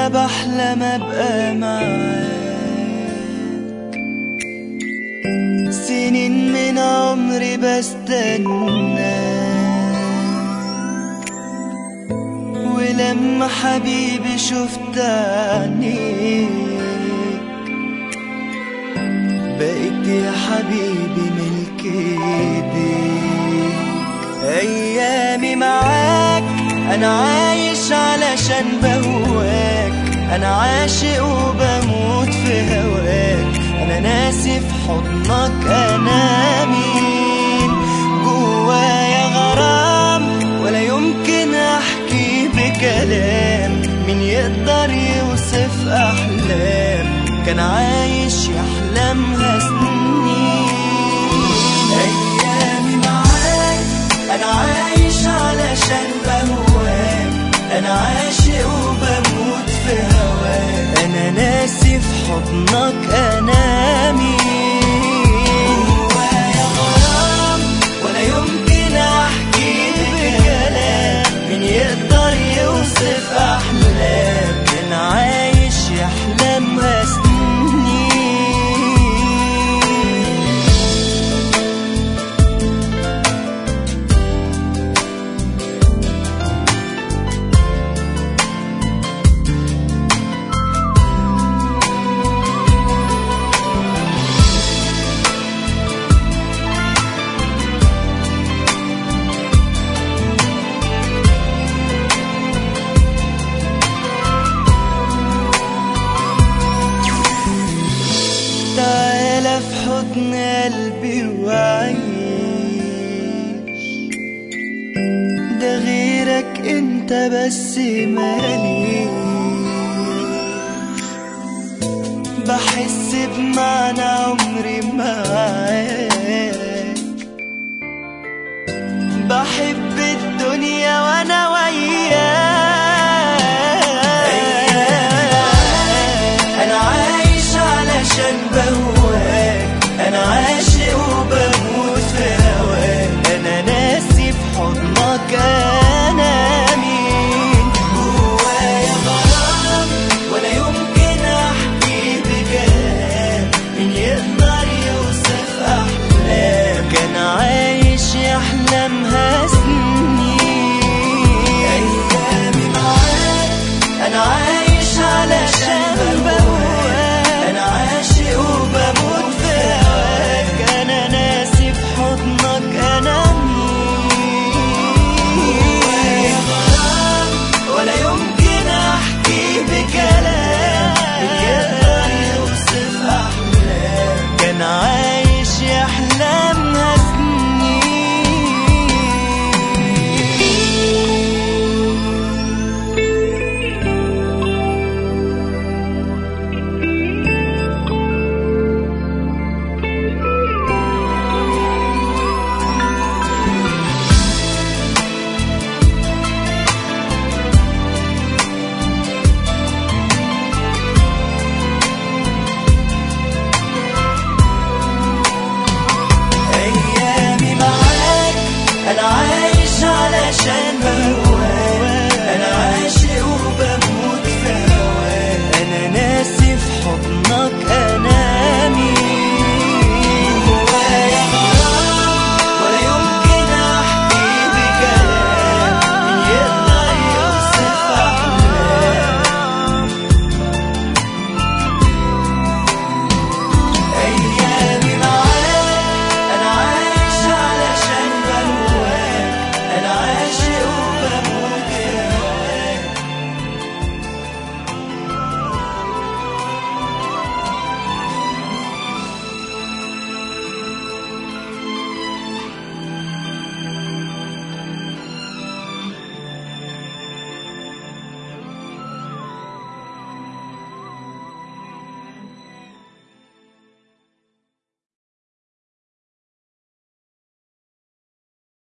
وانا بحلم ابقى معاك. سنين من عمري بستنى، ولما حبيبي شفت عينيك بقيت يا حبيبي ملك ايديك. ايامي معاك انا عايش علشان بهواك، انا عاشق وبموت في هواك، انا ناسي في حضنك انا مين. جوايا غرام ولا يمكن احكي بكلام، مين يقدر يوصف احلام كان عايش يحلمها سنين. ايامي معاك انا عايش علشان بهواك، انا عاشق وبموت في هواك، انا ناسي في حضنك انا مين. جوايا غرام ولا يمكن احكي بكلام، مين يقدر يوصف احلام كان عايش يحلمها سنين. تعالى في حضن قلبي وعيش، ده غيرك انت بس ماليش. بحس بمعنى عمري معاك، بحب الدنيا وانا